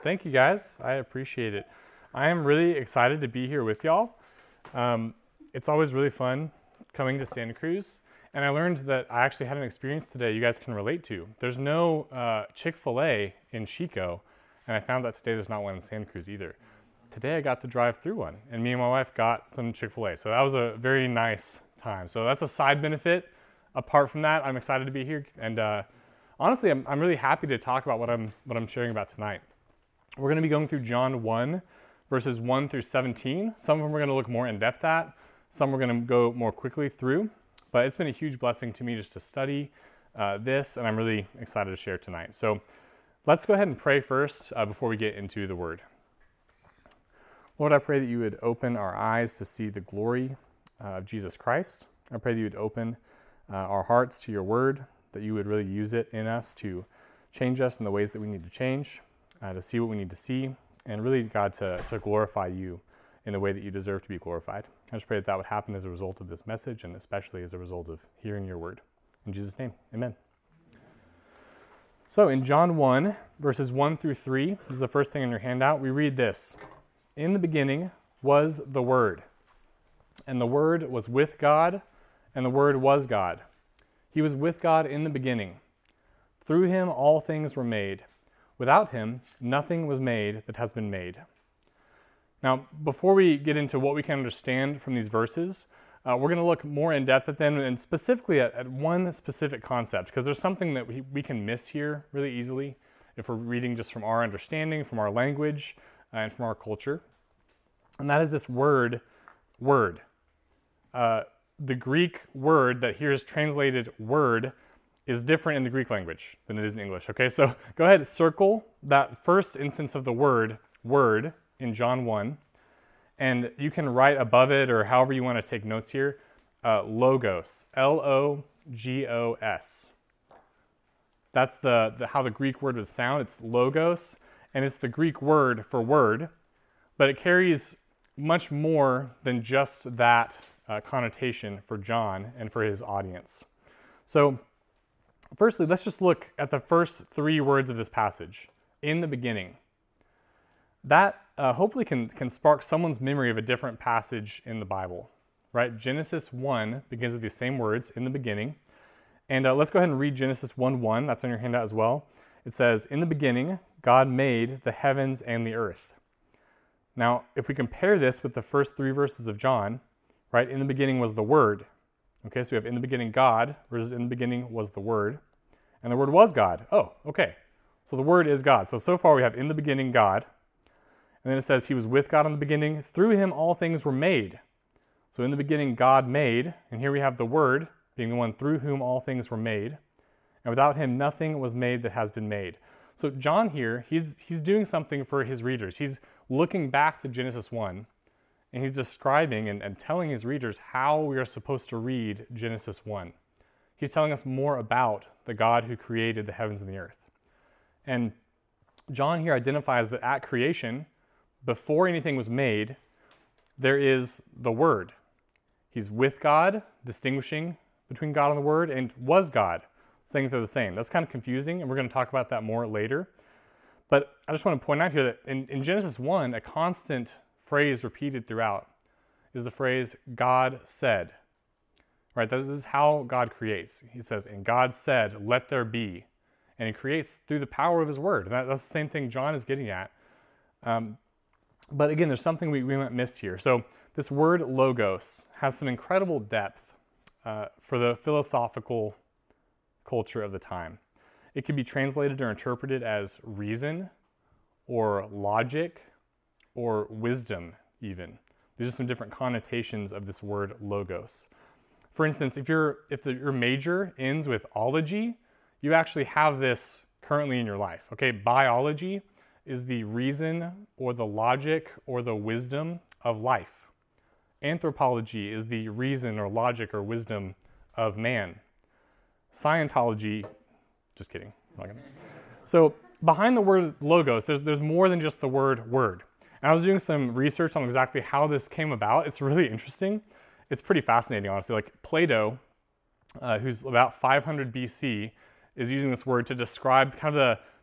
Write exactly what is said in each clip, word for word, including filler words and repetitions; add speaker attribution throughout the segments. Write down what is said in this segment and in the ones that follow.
Speaker 1: Thank you, guys. I appreciate it. I am really excited to be here with y'all. Um, it's always really fun coming to Santa Cruz, and I learned that I actually had an experience today you guys can relate to. There's no uh, Chick-fil-A in Chico, and I found out today there's not one in Santa Cruz either. Today I got to drive through one, and me and my wife got some Chick-fil-A, so that was a very nice time. So that's a side benefit. Apart from that, I'm excited to be here, and uh, honestly, I'm, I'm really happy to talk about what I'm what I'm sharing about tonight. We're going to be going through John one, verses one through seventeen. Some of them we're going to look more in depth at. Some we're going to go more quickly through. But it's been a huge blessing to me just to study uh, this, and I'm really excited to share tonight. So let's go ahead and pray first uh, before we get into the Word. Lord, I pray that you would open our eyes to see the glory uh, of Jesus Christ. I pray that you would open uh, our hearts to your Word, that you would really use it in us to change us in the ways that we need to change. Uh, to see what we need to see, and really, God, to, to glorify you in the way that you deserve to be glorified. I just pray that that would happen as a result of this message, and especially as a result of hearing your word. In Jesus' name, amen. So in John one, verses one through three, this is the first thing in your handout, we read this. In the beginning was the Word, and the Word was with God, and the Word was God. He was with God in the beginning. Through him all things were made. Without him, nothing was made that has been made. Now, before we get into what we can understand from these verses, uh, we're going to look more in depth at them and specifically at, at one specific concept, because there's something that we, we can miss here really easily if we're reading just from our understanding, from our language, uh, and from our culture. And that is this word, word. Uh, the Greek word that here is translated word is different in the Greek language than it is in English. Okay, so go ahead and circle that first instance of the word, word, in John one, and you can write above it, or however you want to take notes here, uh, logos, L O G O S. That's the, the how the Greek word would sound. It's logos, and it's the Greek word for word, but it carries much more than just that uh, connotation for John and for his audience. So, firstly, let's just look at the first three words of this passage, in the beginning. That uh, hopefully can, can spark someone's memory of a different passage in the Bible, right? Genesis one begins with these same words, in the beginning. And uh, let's go ahead and read Genesis one one, that's on your handout as well. It says, in the beginning, God made the heavens and the earth. Now, if we compare this with the first three verses of John, right, in the beginning was the Word. Okay, so we have in the beginning God, versus in the beginning was the Word. And the Word was God. Oh, okay. So the Word is God. So, so far we have in the beginning God. And then it says he was with God in the beginning. Through him all things were made. So in the beginning God made. And here we have the Word being the one through whom all things were made. And without him nothing was made that has been made. So John here, he's, he's doing something for his readers. He's looking back to Genesis one. And he's describing and, and telling his readers how we are supposed to read Genesis one. He's telling us more about the God who created the heavens and the earth. And John here identifies that at creation, before anything was made, there is the Word. He's with God, distinguishing between God and the Word, and was God, saying they're the same. That's kind of confusing, and we're going to talk about that more later. But I just want to point out here that in, in Genesis one, a constant phrase repeated throughout is the phrase God said. Right? This is how God creates. He says, and God said, let there be. And he creates through the power of his word. And that, that's the same thing John is getting at. Um, but again, there's something we, we might miss here. So this word logos has some incredible depth uh, for the philosophical culture of the time. It can be translated or interpreted as reason or logic or wisdom even. These are some different connotations of this word logos. For instance, if, you're, if the, your major ends with ology, you actually have this currently in your life. Okay, biology is the reason or the logic or the wisdom of life. Anthropology is the reason or logic or wisdom of man. Scientology, just kidding. I'm not gonna. So behind the word logos, there's, there's more than just the word word. And I was doing some research on exactly how this came about. It's really interesting. It's pretty fascinating, honestly. Like Plato, uh, who's about five hundred B C, is using this word to describe kind of the,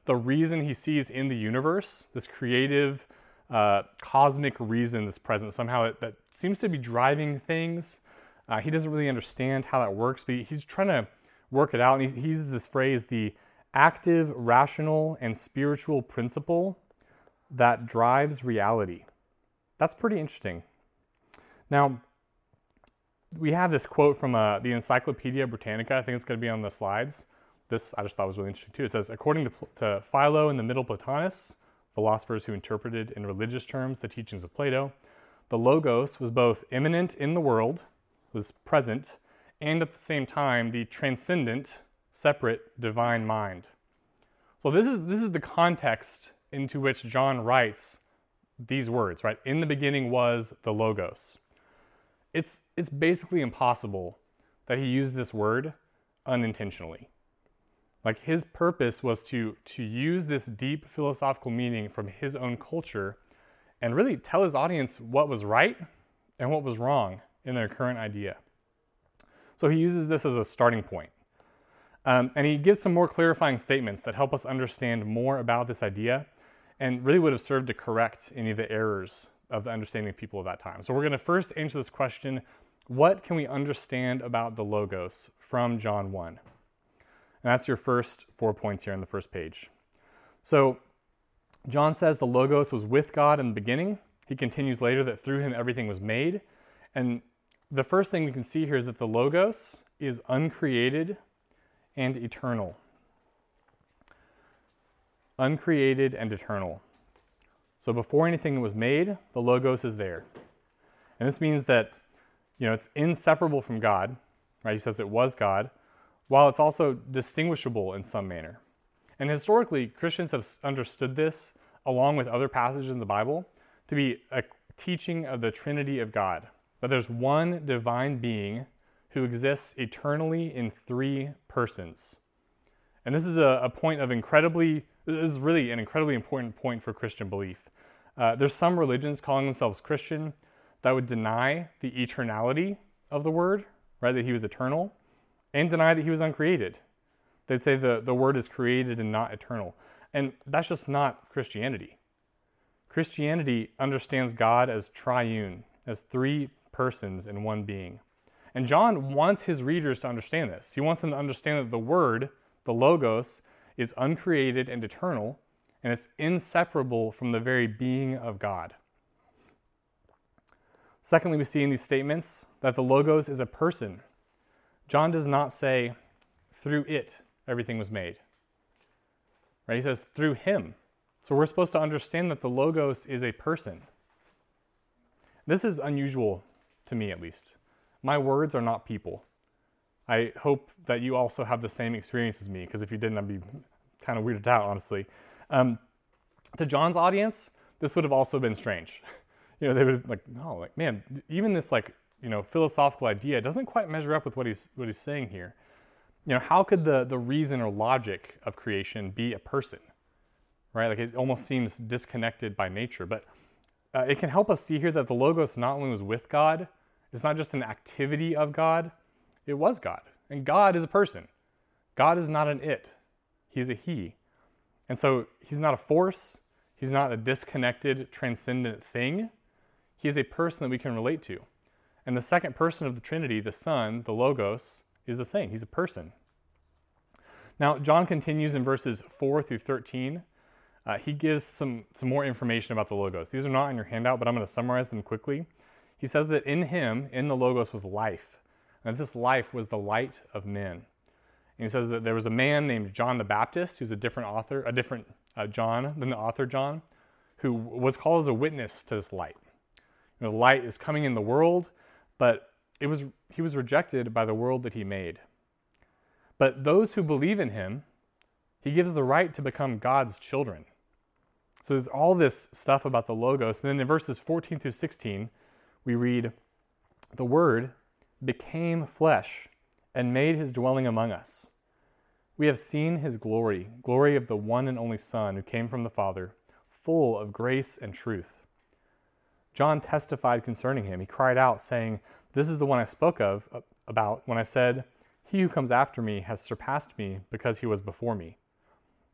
Speaker 1: the reason he sees in the universe, this creative, uh, cosmic reason that's present somehow that, that seems to be driving things. Uh, he doesn't really understand how that works, but he's trying to work it out. And he, he uses this phrase, the active, rational, and spiritual principle that drives reality. That's pretty interesting. Now, we have this quote from uh, the Encyclopedia Britannica. I think it's going to be on the slides. This I just thought was really interesting too. It says, according to, to Philo and the Middle Platonists, philosophers who interpreted in religious terms the teachings of Plato, the Logos was both immanent in the world, was present, and at the same time the transcendent, separate, divine mind. So this is this is the context into which John writes these words, right? In the beginning was the Logos. It's it's basically impossible that he used this word unintentionally. Like his purpose was to, to use this deep philosophical meaning from his own culture and really tell his audience what was right and what was wrong in their current idea. So he uses this as a starting point. Um, and he gives some more clarifying statements that help us understand more about this idea and really would have served to correct any of the errors of the understanding of people of that time. So we're going to first answer this question, what can we understand about the Logos from John one? And that's your first four points here on the first page. So John says the Logos was with God in the beginning. He continues later that through him everything was made. And the first thing we can see here is that the Logos is uncreated and eternal. Uncreated and eternal. So before anything was made, the Logos is there. And this means that, you know, it's inseparable from God, right? He says it was God, while it's also distinguishable in some manner. And historically, Christians have understood this, along with other passages in the Bible, to be a teaching of the Trinity of God, that there's one divine being who exists eternally in three persons. And this is a, a point of incredibly, this is really an incredibly important point for Christian belief. Uh, there's some religions calling themselves Christian that would deny the eternality of the Word, right, that he was eternal, and deny that he was uncreated. They'd say the, the Word is created and not eternal. And that's just not Christianity. Christianity understands God as triune, as three persons in one being. And John wants his readers to understand this. He wants them to understand that the Word, the Logos, is uncreated and eternal, and it's inseparable from the very being of God. Secondly, we see in these statements that the Logos is a person. John does not say, through it, everything was made. Right? He says, through him. So we're supposed to understand that the Logos is a person. This is unusual to me, at least. My words are not people. I hope that you also have the same experience as me, because if you didn't, I'd be kind of weirded out, honestly. Um, to John's audience, this would have also been strange. You know, they would have like, no, like, man, even this like, you know, philosophical idea doesn't quite measure up with what he's what he's saying here. You know, how could the the reason or logic of creation be a person, right? Like it almost seems disconnected by nature. But uh, it can help us see here that the Logos not only was with God, it's not just an activity of God, it was God. And God is a person. God is not an it. He's a he. And so he's not a force. He's not a disconnected, transcendent thing. He is a person that we can relate to. And the second person of the Trinity, the Son, the Logos, is the same. He's a person. Now, John continues in verses four through thirteen. Uh, he gives some, some more information about the Logos. These are not in your handout, but I'm going to summarize them quickly. He says that in him, in the Logos, was life. And that this life was the light of men. And he says that there was a man named John the Baptist, who's a different author, a different uh, John than the author John, who was called as a witness to this light. You know, the light is coming in the world, but it was he was rejected by the world that he made. But those who believe in him, he gives the right to become God's children. So there's all this stuff about the Logos. And then in verses fourteen through sixteen, we read, the Word became flesh and made his dwelling among us. We have seen his glory, glory of the one and only Son who came from the Father, full of grace and truth. John testified concerning him. He cried out, saying, this is the one I spoke of about when I said, he who comes after me has surpassed me because he was before me.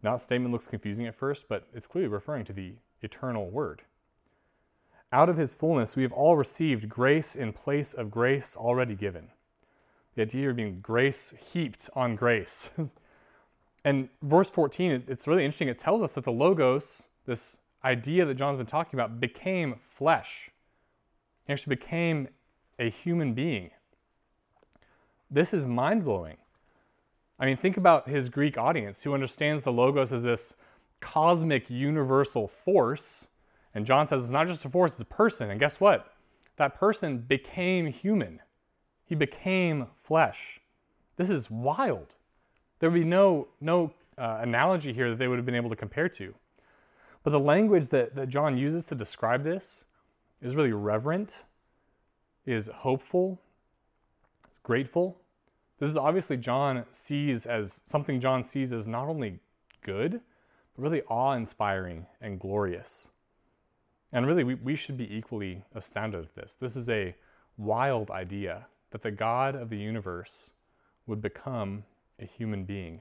Speaker 1: That statement looks confusing at first, but it's clearly referring to the eternal Word. Out of his fullness, we have all received grace in place of grace already given. The idea of being grace heaped on grace. And verse fourteen, it's really interesting. It tells us that the Logos, this idea that John's been talking about, became flesh. He actually became a human being. This is mind-blowing. I mean, think about his Greek audience who understands the Logos as this cosmic universal force. And John says it's not just a force, it's a person. And guess what? That person became human. He became flesh. This is wild. There would be no, no uh, analogy here that they would have been able to compare to. But the language that, that John uses to describe this is really reverent, is hopeful, is grateful. This is obviously John sees as something John sees as not only good, but really awe-inspiring and glorious. And really, we, we should be equally astounded at this. This is a wild idea that the God of the universe would become a human being.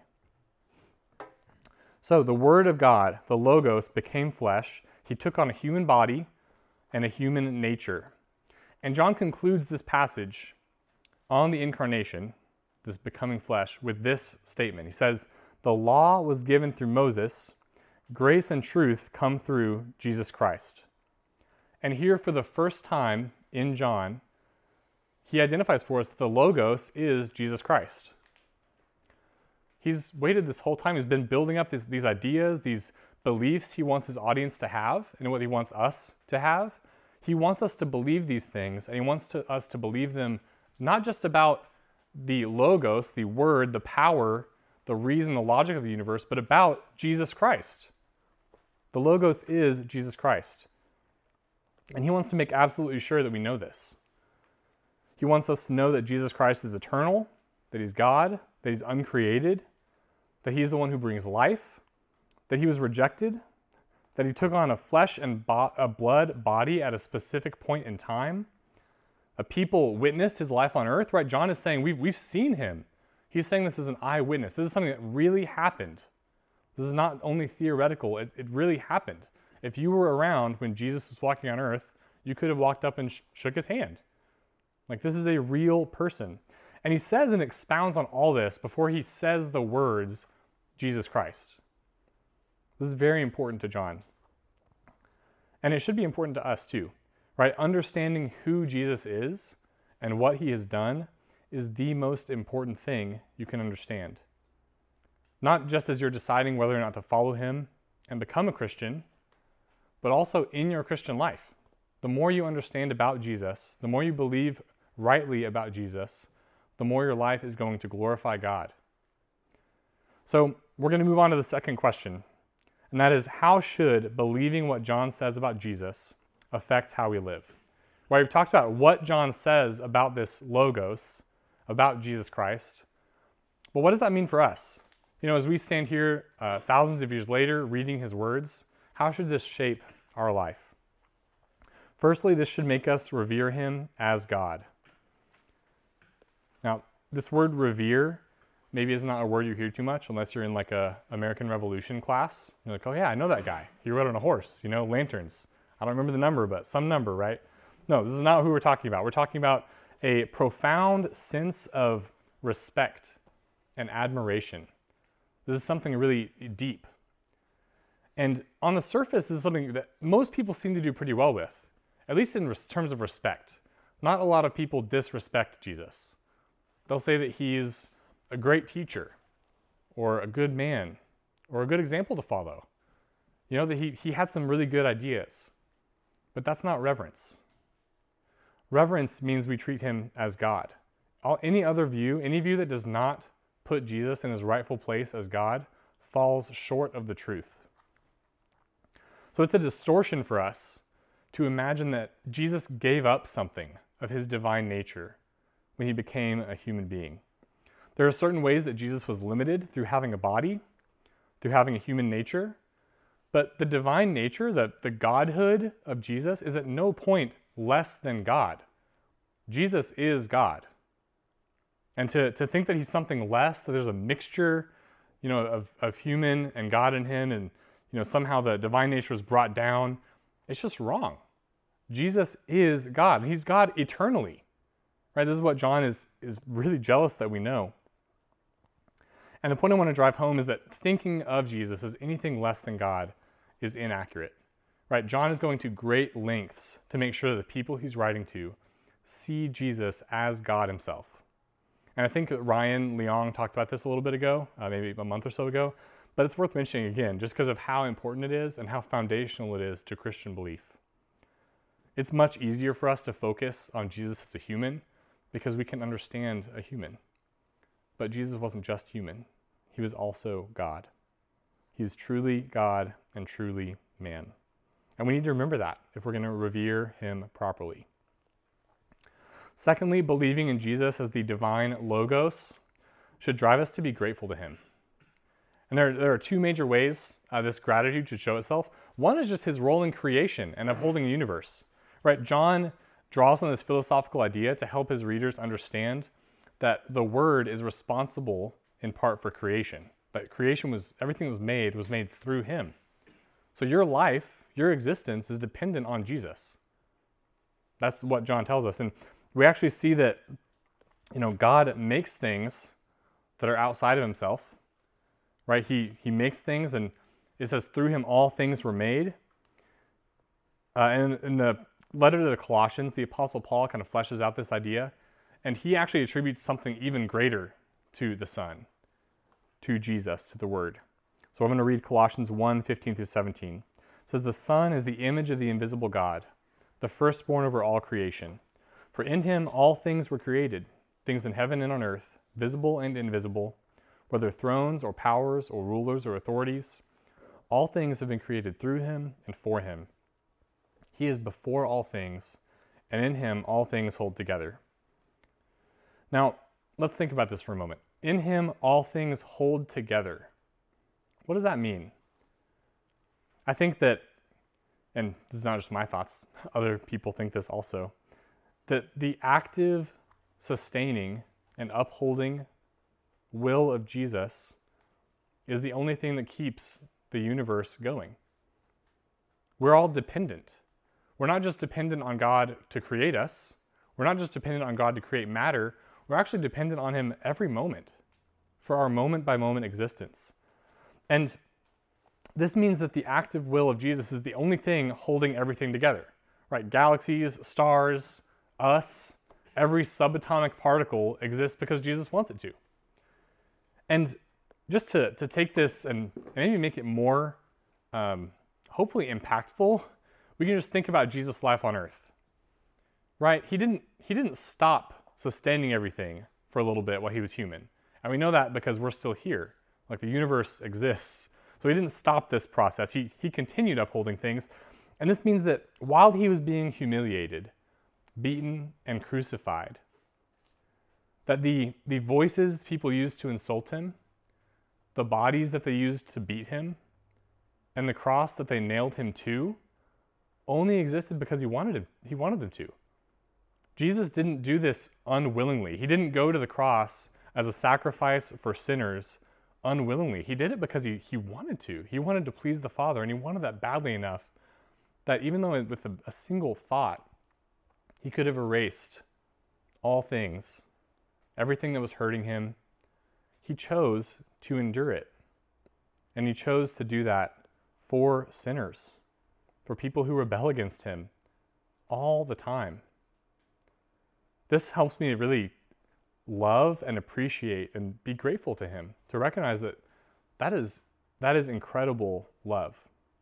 Speaker 1: So the Word of God, the Logos, became flesh. He took on a human body and a human nature. And John concludes this passage on the incarnation, this becoming flesh, with this statement. He says, the law was given through Moses, grace and truth come through Jesus Christ. And here for the first time in John, he identifies for us that the Logos is Jesus Christ. He's waited this whole time. He's been building up this, these ideas, these beliefs he wants his audience to have and what he wants us to have. He wants us to believe these things, and he wants to, us to believe them not just about the Logos, the Word, the power, the reason, the logic of the universe, but about Jesus Christ. The Logos is Jesus Christ. And he wants to make absolutely sure that we know this. He wants us to know that Jesus Christ is eternal, that he's God, that he's uncreated, that he's the one who brings life, that he was rejected, that he took on a flesh and bo- a blood body at a specific point in time. A people witnessed his life on earth, right? John is saying we've, we've seen him. He's saying this is an eyewitness. This is something that really happened. This is not only theoretical, it, it really happened. If you were around when Jesus was walking on earth, you could have walked up and sh- shook his hand. Like, this is a real person. And he says and expounds on all this before he says the words, Jesus Christ. This is very important to John. And it should be important to us too, right? Understanding who Jesus is and what he has done is the most important thing you can understand. Not just as you're deciding whether or not to follow him and become a Christian, but also in your Christian life. The more you understand about Jesus, the more you believe rightly about Jesus, the more your life is going to glorify God. So we're going to move on to the second question, and that is, how should believing what John says about Jesus affect how we live? Right, we've talked about what John says about this Logos, about Jesus Christ, but what does that mean for us? You know, as we stand here uh, thousands of years later reading his words, how should this shape our life? Firstly, this should make us revere him as God. Now, this word revere maybe is not a word you hear too much unless you're in like a American Revolution class. You're like, oh yeah, I know that guy. He rode on a horse, you know, lanterns. I don't remember the number, but some number, right? No, this is not who we're talking about. We're talking about a profound sense of respect and admiration. This is something really deep. And on the surface, this is something that most people seem to do pretty well with, at least in res- terms of respect. Not a lot of people disrespect Jesus. They'll say that he's a great teacher, or a good man, or a good example to follow. You know, that he, he had some really good ideas. But that's not reverence. Reverence means we treat him as God. All, any other view, any view that does not put Jesus in his rightful place as God, falls short of the truth. So it's a distortion for us to imagine that Jesus gave up something of his divine nature when he became a human being. There are certain ways that Jesus was limited through having a body, through having a human nature, but the divine nature, the, the godhood of Jesus, is at no point less than God. Jesus is God. And to, to think that he's something less, that there's a mixture, you know, of, of human and God in him, and, you know, somehow the divine nature was brought down. It's just wrong. Jesus is God, and he's God eternally, right? This is what John is, is really jealous that we know. And the point I want to drive home is that thinking of Jesus as anything less than God is inaccurate, right? John is going to great lengths to make sure that the people he's writing to see Jesus as God himself. And I think Ryan Leong talked about this a little bit ago, uh, maybe a month or so ago, but it's worth mentioning again, just because of how important it is and how foundational it is to Christian belief. It's much easier for us to focus on Jesus as a human because we can understand a human. But Jesus wasn't just human. He was also God. He is truly God and truly man. And we need to remember that if we're going to revere him properly. Secondly, believing in Jesus as the divine Logos should drive us to be grateful to him. And there, there are two major ways uh, this gratitude should show itself. One is just his role in creation and upholding the universe. Right? John draws on this philosophical idea to help his readers understand that the Word is responsible in part for creation. But creation was, everything that was made was made through him. So your life, your existence is dependent on Jesus. That's what John tells us. And we actually see that, you know, God makes things that are outside of himself, right? He, he makes things, and it says through him all things were made. Uh, and in the letter to the Colossians, the Apostle Paul kind of fleshes out this idea, and he actually attributes something even greater to the Son, to Jesus, to the Word. So I'm going to read Colossians one, fifteen through seventeen. It says, "The Son is the image of the invisible God, the firstborn over all creation. For in him all things were created, things in heaven and on earth, visible and invisible, whether thrones or powers or rulers or authorities. All things have been created through him and for him. He is before all things, and in him all things hold together." Now, let's think about this for a moment. In him all things hold together. What does that mean? I think that, and this is not just my thoughts, other people think this also, that the active, sustaining, and upholding will of Jesus is the only thing that keeps the universe going. We're all dependent. We're not just dependent on God to create us. We're not just dependent on God to create matter. We're actually dependent on him every moment for our moment-by-moment existence. And this means that the active will of Jesus is the only thing holding everything together, right? Galaxies, stars, us, every subatomic particle exists because Jesus wants it to. And just to, to take this and maybe make it more, um, hopefully impactful, we can just think about Jesus' life on earth, right? He didn't, he didn't stop sustaining everything for a little bit while he was human. And we know that because we're still here. Like the universe exists. So he didn't stop this process. He, he continued upholding things. And this means that while he was being humiliated, beaten, and crucified, that the, the voices people used to insult him, the bodies that they used to beat him, and the cross that they nailed him to only existed because he wanted him, he wanted them to. Jesus didn't do this unwillingly. He didn't go to the cross as a sacrifice for sinners unwillingly. He did it because he, he wanted to. He wanted to please the Father, and he wanted that badly enough that even though with a, a single thought, he could have erased all things, everything that was hurting him, he chose to endure it. And he chose to do that for sinners, for people who rebel against him all the time. This helps me really love and appreciate and be grateful to him, to recognize that that is, that is incredible love.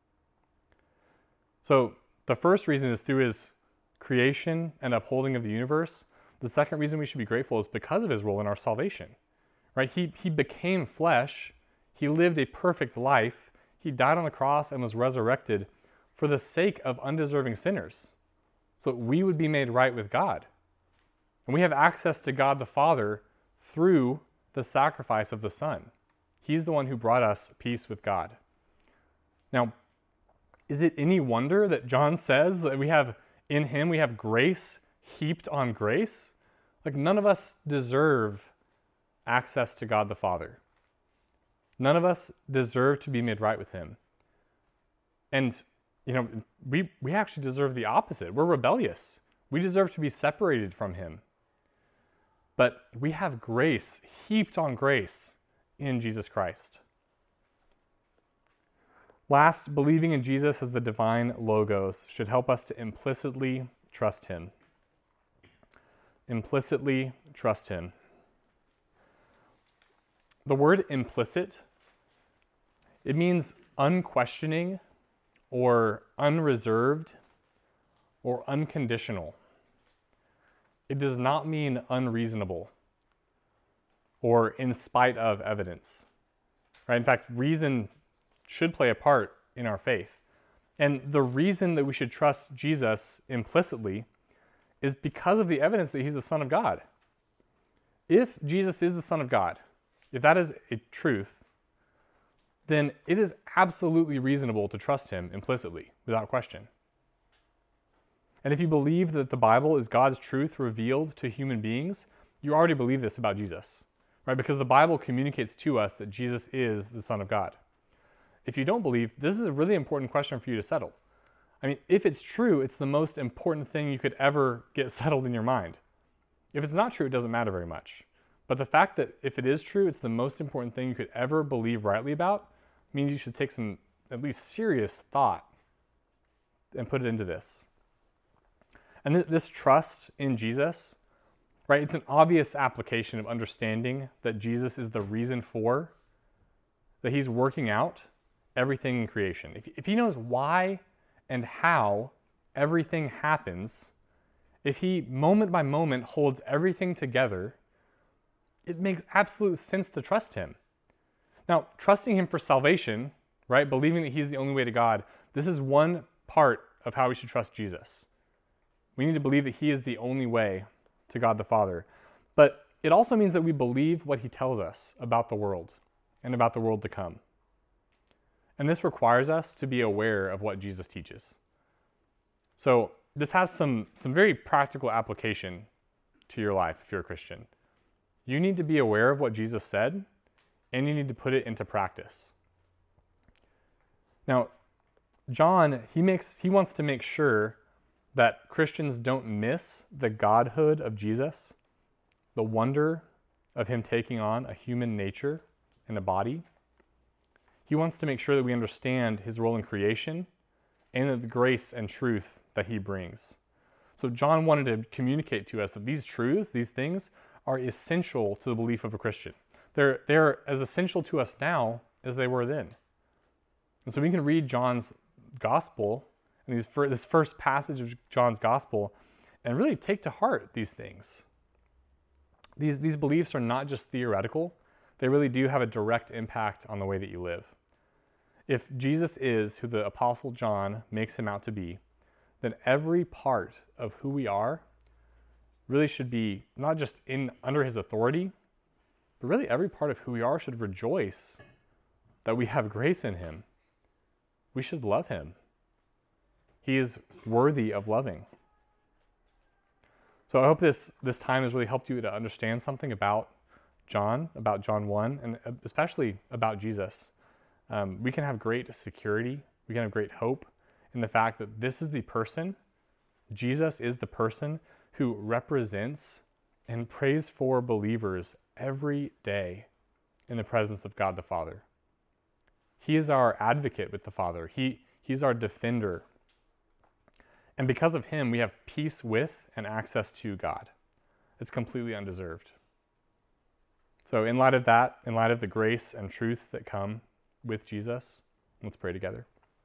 Speaker 1: So the first reason is through his creation and upholding of the universe. The second reason we should be grateful is because of his role in our salvation. Right? He, he became flesh. He lived a perfect life. He died on the cross and was resurrected for the sake of undeserving sinners, so that we would be made right with God. And we have access to God the Father through the sacrifice of the Son. He's the one who brought us peace with God. Now, is it any wonder that John says that we have, in him, we have grace heaped on grace? Like, none of us deserve access to God the Father. None of us deserve to be made right with him. And, you know, we, we actually deserve the opposite. We're rebellious. We deserve to be separated from him. But we have grace, heaped on grace, in Jesus Christ. Last, believing in Jesus as the divine Logos should help us to implicitly trust him. Implicitly trust him. The word implicit, it means unquestioning or unreserved or unconditional. It does not mean unreasonable or in spite of evidence. Right? In fact, reason should play a part in our faith. And the reason that we should trust Jesus implicitly is because of the evidence that he's the Son of God. If Jesus is the Son of God, if that is a truth, then it is absolutely reasonable to trust him implicitly, without question. And if you believe that the Bible is God's truth revealed to human beings, you already believe this about Jesus, right? Because the Bible communicates to us that Jesus is the Son of God. If you don't believe, this is a really important question for you to settle. I mean, if it's true, it's the most important thing you could ever get settled in your mind. If it's not true, it doesn't matter very much. But the fact that if it is true, it's the most important thing you could ever believe rightly about means you should take some at least serious thought and put it into this. And th- this trust in Jesus, right, it's an obvious application of understanding that Jesus is the reason for, that he's working out everything in creation. If, if he knows why and how everything happens, if he moment by moment holds everything together, it makes absolute sense to trust him. Now, trusting him for salvation, right, believing that he's the only way to God, this is one part of how we should trust Jesus. We need to believe that he is the only way to God the Father. But it also means that we believe what he tells us about the world and about the world to come. And this requires us to be aware of what Jesus teaches. So this has some, some very practical application to your life if you're a Christian. You need to be aware of what Jesus said, and you need to put it into practice. Now, John, he makes he wants to make sure that Christians don't miss the godhood of Jesus, the wonder of him taking on a human nature and a body. He wants to make sure that we understand his role in creation and the grace and truth that he brings. So John wanted to communicate to us that these truths, these things, are essential to the belief of a Christian. They're, they're as essential to us now as they were then. And so we can read John's gospel, and these, this first passage of John's gospel, and really take to heart these things. These, these beliefs are not just theoretical. They really do have a direct impact on the way that you live. If Jesus is who the Apostle John makes him out to be, then every part of who we are really should be not just in under his authority, but really every part of who we are should rejoice that we have grace in him. We should love him. He is worthy of loving. So I hope this, this time has really helped you to understand something about John, about John one, and especially about Jesus. Um, we can have great security, we can have great hope in the fact that this is the person, Jesus is the person who represents and prays for believers every day in the presence of God the Father. He is our advocate with the Father. He, he's our defender. And because of him, we have peace with and access to God. It's completely undeserved. So in light of that, in light of the grace and truth that come with Jesus, let's pray together.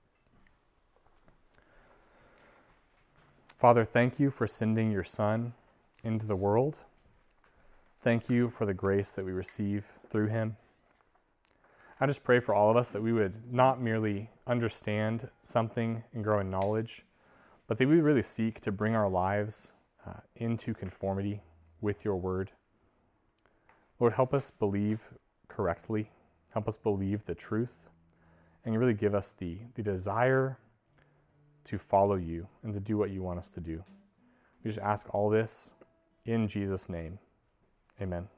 Speaker 1: Father, thank you for sending your Son into the world. Thank you for the grace that we receive through him. I just pray for all of us that we would not merely understand something and grow in knowledge, but that we would really seek to bring our lives uh, into conformity with your word. Lord, help us believe correctly. Help us believe the truth, and you really give us the, the desire to follow you and to do what you want us to do. We just ask all this in Jesus' name. Amen.